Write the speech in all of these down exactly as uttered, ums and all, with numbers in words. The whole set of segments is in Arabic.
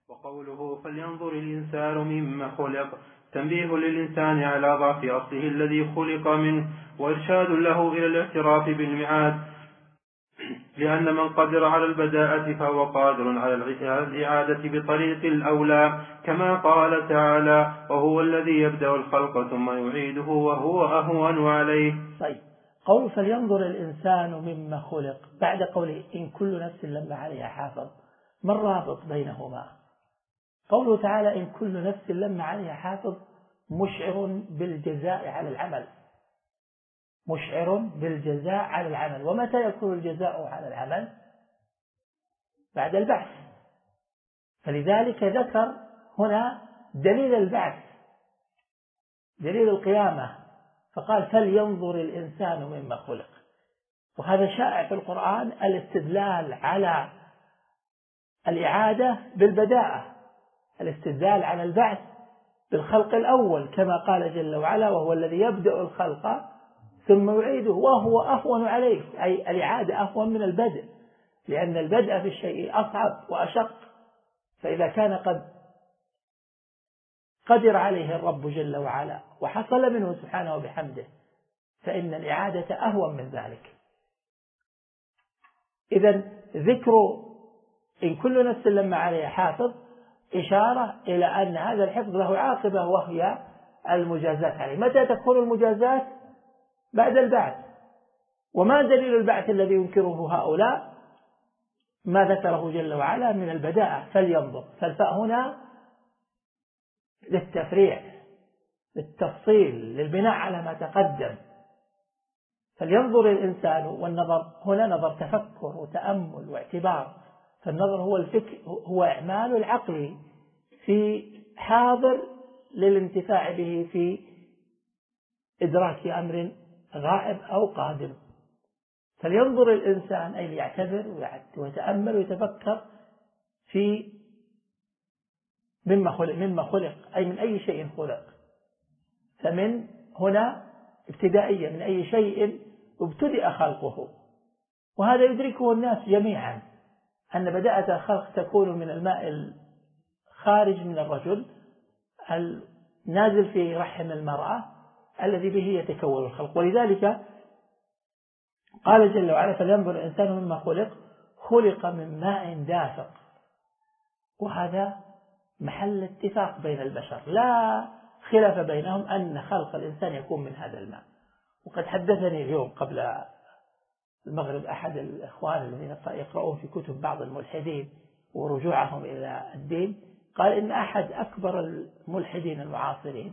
وقوله فلينظر الإنسان مما خلق تنبيه للإنسان على ضعف أصله الذي خلق منه، وإرشاد له إلى الاعتراف بالمعاد، لأن من قدر على البداءة فهو قادر على الإعادة بطريق الأولى، كما قال تعالى وهو الذي يبدأ الخلق ثم يعيده وهو أهون عليه. طيب، قول فلينظر الإنسان مما خلق بعد قوله إن كل نفس لما عليها حافظ، ما الرابط بينهما؟ قوله تعالى إن كل نفس لما عليها حافظ مشعر بالجزاء على العمل، مشعر بالجزاء على العمل. ومتى يكون الجزاء على العمل؟ بعد البعث. فلذلك ذكر هنا دليل البعث، دليل القيامة، فقال فلينظر الإنسان مما خلق. وهذا شائع في القرآن، الاستدلال على الإعادة بالبداءة، الاستدلال على البعث بالخلق الأول، كما قال جل وعلا وهو الذي يبدأ الخلق ثم يعيده وهو أهون عليه، أي الإعادة أهون من البدء، لأن البدء في الشيء أصعب وأشق. فإذا كان قد قدر عليه الرب جل وعلا وحصل منه سبحانه وبحمده، فإن الإعادة أهون من ذلك. إذن ذكر إن كل نفس لما عليها حافظ إشارة إلى أن هذا الحفظ له عاقبة، وهي المجازات عليه. متى تكون المجازات؟ بعد البعث. وما دليل البعث الذي ينكره هؤلاء؟ ما ذكره جل وعلا من البداءة فلينظر، فالفاء هنا للتفريع، للتفصيل، للبناء على ما تقدم. فلينظر الإنسان، والنظر هنا نظر تفكر وتأمل واعتبار. فالنظر هو الفكر، هو إعمال العقل في حاضر للانتفاع به في إدراك أمر غائب أو قادم. فلينظر الإنسان أي ليعتبر ويتأمل ويتفكر في مما خلق، مما خلق أي من أي شيء خلق. فمن هنا ابتدائية، من أي شيء ابتدأ خلقه. وهذا يدركه الناس جميعا، أن بداية الخلق تكون من الماء الخارج من الرجل النازل في رحم المرأة الذي به يتكون الخلق. ولذلك قال جل وعلا فلينظر الإنسان مما خلق، خلق من ماء دافق. وهذا محل اتفاق بين البشر، لا خلاف بينهم أن خلق الإنسان يكون من هذا الماء. وقد حدثني اليوم قبل المغرب أحد الإخوان الذين يقرؤون في كتب بعض الملحدين ورجوعهم إلى الدين، قال إن أحد أكبر الملحدين المعاصرين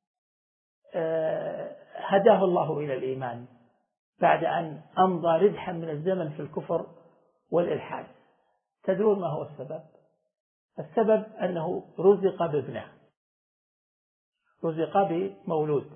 هداه الله إلى الإيمان بعد أن أمضى ردحا من الزمن في الكفر والإلحاد. تدرون ما هو السبب؟ السبب أنه رزق بابنه، رزق بمولود،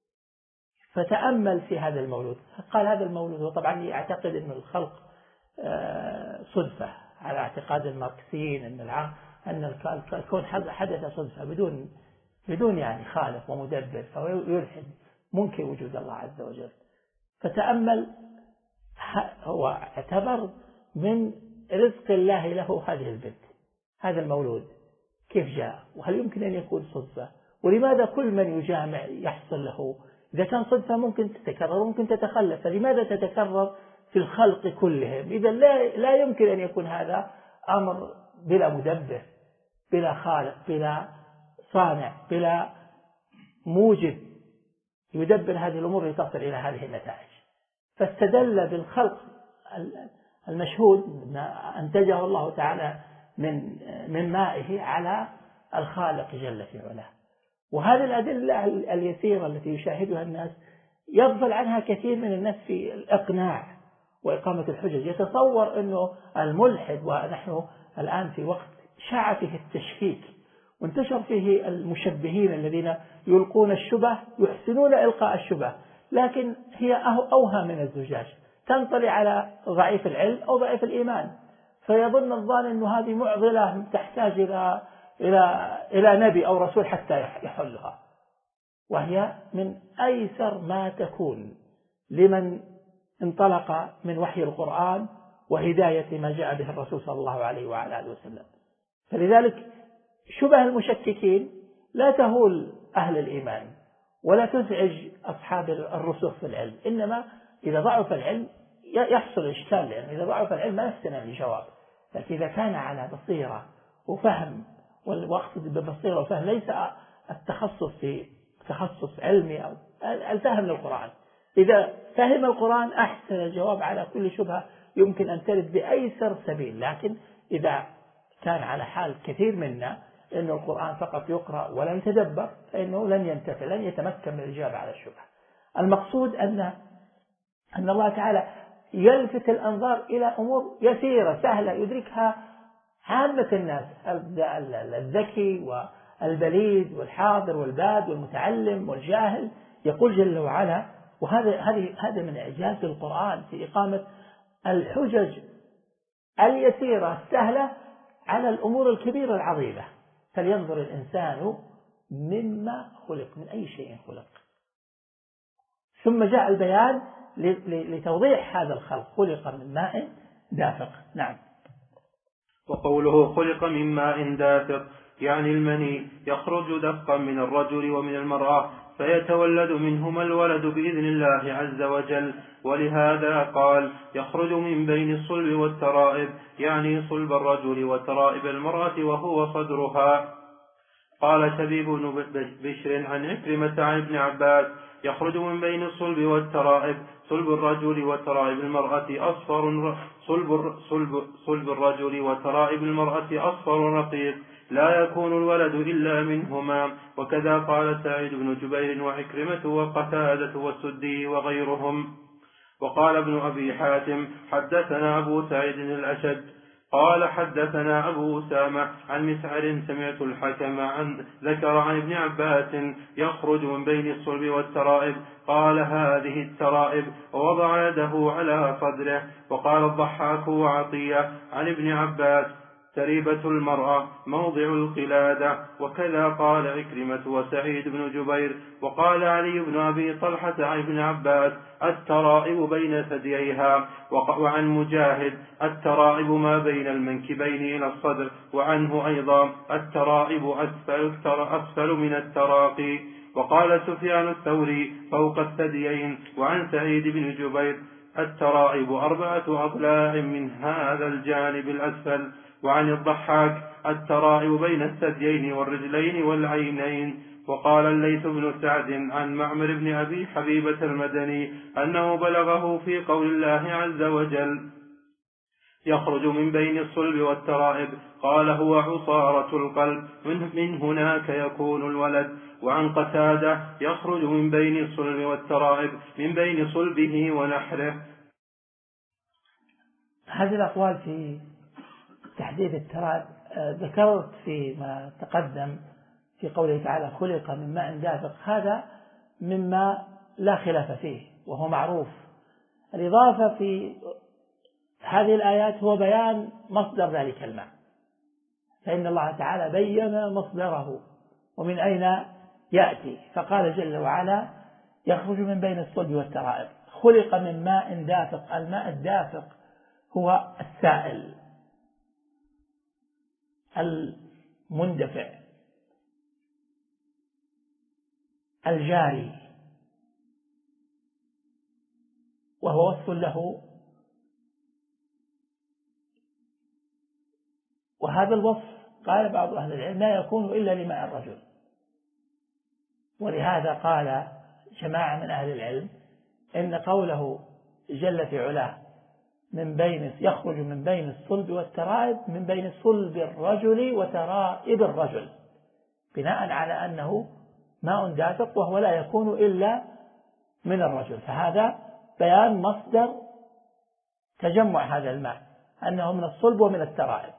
فتأمل في هذا المولود. قال هذا المولود، وطبعا يعتقد أن الخلق صدفة على اعتقاد الماركسيين، أن أن الكون حدث صدفة بدون بدون يعني خالق ومدبر، فهو يلحد منكر وجود الله عز وجل. فتأمل، هو اعتبر من رزق الله له هذه البنت، هذا المولود كيف جاء، وهل يمكن أن يكون صدفة؟ ولماذا كل من يجامع يحصل له؟ إذا كان صدفة ممكن تتكرر وممكن تتخلف، فلماذا تتكرر في الخلق كلهم؟ إذا لا, لا يمكن أن يكون هذا أمر بلا مدبر، بلا خالق، بلا صانع، بلا موجب يدبر هذه الأمور لتصل إلى هذه النتائج. فاستدل بالخلق المشهود ما أنتجه الله تعالى من من مائه على الخالق جل في علاه. وهذه الأدلة اليسيرة التي يشاهدها الناس يغفل عنها كثير من الناس في الإقناع وإقامة الحجج. يتصور أنه الملحد، ونحن الآن في وقت شاع فيه التشكيك وانتشر فيه المشبهين الذين يلقون الشبه، يحسنون إلقاء الشبه، لكن هي أوهى من الزجاج، تنطلي على ضعيف العلم أو ضعيف الإيمان، فيظن الظان أن هذه معضلة تحتاج إلى إلى إلى نبي أو رسول حتى يحلها. وهي من أيسر ما تكون لمن انطلق من وحي القرآن وهداية ما جاء به الرسول صلى الله عليه وعلى آله وسلم. فلذلك شبه المشككين لا تهول أهل الإيمان ولا تزعج أصحاب الرسوخ في العلم، إنما إذا ضعف العلم يحصل إشكال، لأن إذا ضعف العلم ما يستمع للجواب. لكن إذا كان على بصيرة وفهم، والوقت ببصيرة وفهم ليس التخصص في تخصص علمي أو الفهم للقرآن، إذا فهم القرآن أحسن الجواب على كل شبهة يمكن أن ترد بأيسر سبيل. لكن إذا كان على حال كثير منا أن القرآن فقط يقرأ ولم يتدبر فإنه لن ينتفع، لن يتمكن من الإجابة على الشبهة. المقصود أن أن الله تعالى يلفت الأنظار إلى أمور يسيرة سهلة يدركها عامة الناس، الذكي والبليد والحاضر والباد والمتعلم والجاهل. يقول جل وعلا، وهذا هذه هذا من إعجاز القرآن في إقامة الحجج اليسيرة السهلة على الأمور الكبيرة العظيمة. فلينظر الإنسان مما خلق، من أي شيء خلق. ثم جاء البيان لتوضيح هذا الخلق، خلق من ماء دافق. نعم. وقوله خلق من ماء دافق يعني المني يخرج دفقا من الرجل ومن المرأة، فيتولد منهما الولد بإذن الله عز وجل. ولهذا قال يخرج من بين الصلب والترائب، يعني صلب الرجل وترائب المرأة وهو صدرها. قال شبيب بن بشر عن عكرمة عن ابن عباس يخرج من بين الصلب والترائب، صلب الرجل وترائب المرأة أصفر، صلب, صلب, صلب الرجل وترائب المرأة أصفر رقيق، لا يكون الولد إلا منهما. وكذا قال سعيد بن جبير وعكرمة وقتادة والسدي وغيرهم. وقال ابن أبي حاتم حدثنا أبو سعيد الأشد قال حدثنا أبو أسامة عن مسعر سمعت الحكم عن ذكر عن ابن عباس يخرج من بين الصلب والترائب، قال هذه الترائب، ووضع يده على صدره. وقال الضحاك وعطية عن ابن عباس تريبة المرأة موضع القلادة. وكذا قال عكرمة وسعيد بن جبير. وقال علي بن أبي طلحة عن ابن عباس الترائب بين ثدييها. وعن مجاهد الترائب ما بين المنكبين إلى الصدر. وعنه أيضا الترائب أسفل, أسفل من التراقي. وقال سفيان الثوري فوق الثديين. وعن سعيد بن جبير الترائب أربعة أضلاع من هذا الجانب الأسفل. وعن الضحاك الترائب بين الثديين والرجلين والعينين. وقال الليث بن سعد عن معمر بن أبي حبيبة المدني أنه بلغه في قول الله عز وجل يخرج من بين الصلب والترائب، قال هو عصارة القلب، من هناك يكون الولد. وعن قتادة يخرج من بين الصلب والترائب، من بين صلبه ونحره. هذه الأقوال في تحديد الترائب ذكرت فيما تقدم في قوله تعالى خلق من ماء دافق، هذا مما لا خلاف فيه وهو معروف. الإضافة في هذه الآيات هو بيان مصدر ذلك الماء، فإن الله تعالى بين مصدره ومن أين يأتي، فقال جل وعلا يخرج من بين الصلب والترائب. خلق من ماء دافق، الماء الدافق هو السائل المندفع الجاري، وهو وصف له، وهذا الوصف قال بعض أهل العلم لا يكون إلا لماء الرجل. ولهذا قال جماعة من أهل العلم إن قوله جل في علاه من بين يخرج من بين الصلب والترائب، من بين صلب الرجل وترائب الرجل، بناء على أنه ماء دافق وهو لا يكون إلا من الرجل، فهذا بيان مصدر تجمع هذا الماء أنه من الصلب ومن الترائب.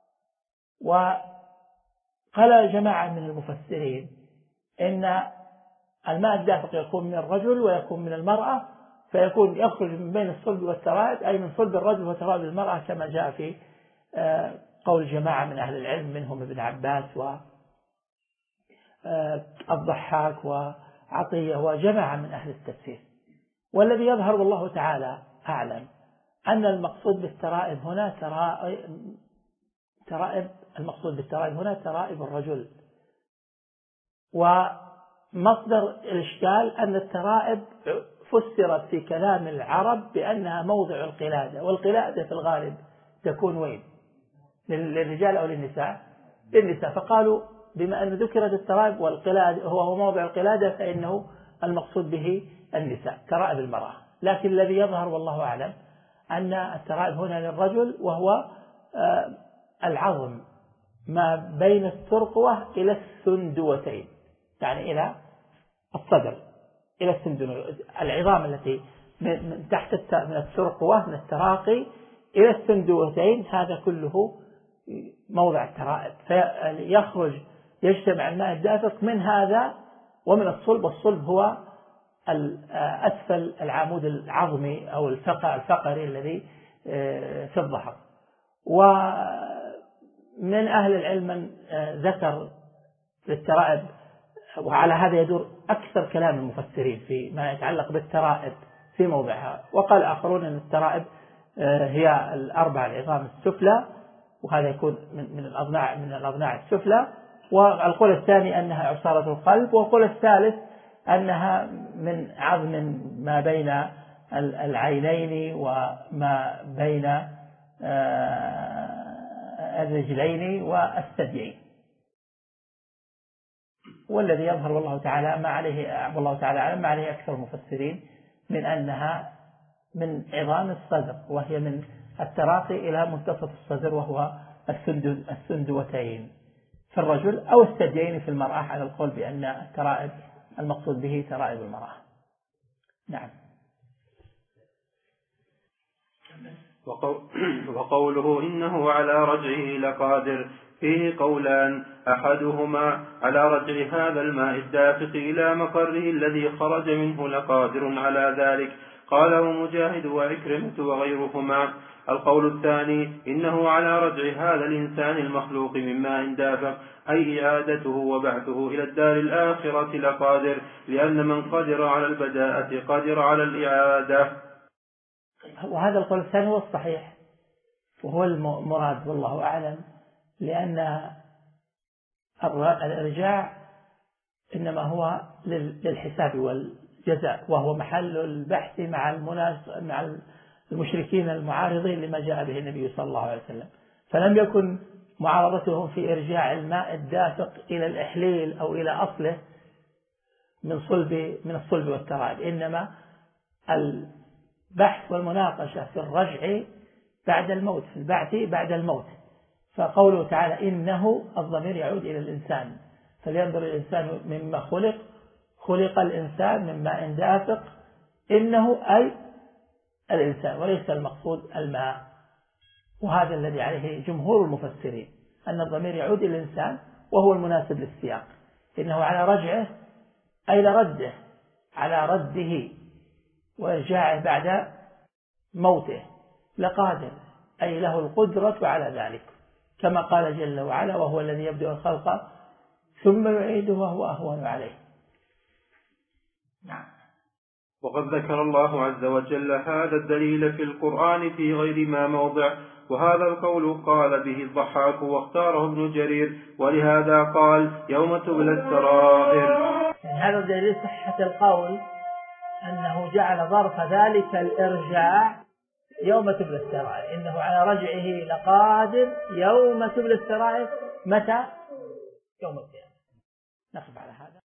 وقال جماعة من المفسرين إن الماء الدافق يكون من الرجل ويكون من المرأة، فيكون يخرج من بين الصلب والترائب أي من صلب الرجل وترائب المرأة، كما جاء في قول جماعة من أهل العلم منهم ابن عباس والضحاك وعطية وجماعة من أهل التفسير. والذي يظهر والله تعالى أعلم أن المقصود بالترائب هنا ترائب المقصود بالترائب هنا ترائب الرجل. ومصدر الإشكال أن الترائب فسرت في كلام العرب بأنها موضع القلادة، والقلادة في الغالب تكون وين؟ للرجال أو للنساء؟ للنساء. فقالوا بما أن ذكرت الترائب والقلادة هو موضع القلادة فإنه المقصود به النساء، ترائب المرأة. لكن الذي يظهر والله أعلم أن الترائب هنا للرجل، وهو العظم ما بين الترقوة إلى السندوتين، يعني إلى الصدر إلى السندوتين، العظام التي من تحت من الترقوة من التراقي إلى السندوتين، هذا كله موضع الترائب. فيخرج يجتمع الماء الدافق من هذا ومن الصلب، والصلب هو أسفل العمود العظمي أو الفقري الذي في الظهر. ومن أهل العلم من ذكر للترائب، وعلى هذا يدور أكثر كلام المفسرين في ما يتعلق بالترائب في موضعها. وقال آخرون أن الترائب هي الأربع العظام السفلى، وهذا يكون من الأضلاع من الأضلاع السفلى. والقول الثاني أنها عصارة القلب، والقول الثالث أنها من عظم ما بين العينين وما بين الرجلين والثديين. والذي يظهر والله تعالى ما عليه والله تعالى أعلم ما عليه أكثر المفسرين من أنها من عظام الصدر، وهي من التراقي إلى منتصف الصدر، وهو السندوتين في الرجل أو الثديين في المرأة، على القول بأن الترائب المقصود به ترائب المرأة. نعم. وقوله إنه على رجعه لقادر فيه قولان، أحدهما على رجع هذا الماء الدافق إلى مقره الذي خرج منه لقادر على ذلك، قاله مجاهد وعكرمة وغيرهما. القول الثاني إنه على رجع هذا الإنسان المخلوق من ماء دافق، أي إعادته وبعثه إلى الدار الآخرة لقادر، لأن من قدر على البداءة قدر على الإعادة. وهذا القول الثاني هو الصحيح وهو المراد والله أعلم، لأن الإرجاع إنما هو للحساب والجزاء، وهو محل البحث مع مع المشركين المعارضين لما جاء به النبي صلى الله عليه وسلم. فلم يكن معارضتهم في إرجاع الماء الدافق إلى الإحليل أو إلى أصله من صلب من الصلب والترائب، إنما البحث والمناقشة في الرجع بعد الموت، في البعث بعد الموت. فقوله تعالى إنه الضمير يعود إلى الإنسان، فلينظر الإنسان مما خلق، خلق الإنسان من ماء دافق، إنه أي الإنسان وليس المقصود الماء. وهذا الذي عليه جمهور المفسرين، أن الضمير يعود إلى الإنسان وهو المناسب للسياق. إنه على رجعه أي لرده، على رده وإرجاعه بعد موته لقادر، أي له القدرة على ذلك، كما قال جل وعلا وهو الذي يبدأ الخلق ثم يعيده وهو أهون عليه. نعم. وقد ذكر الله عز وجل هذا الدليل في القرآن في غير ما موضع، وهذا القول قال به الضحاك واختاره ابن جرير، ولهذا قال يوم تبلى السرائر. يعني هذا الدليل صحة القول أنه جعل ظرف ذلك الإرجاع يوم تبلى السرائر، إنه على رجعه لقادر يوم تبلى السرائر. متى؟ يوم القيامة. نقف على هذا.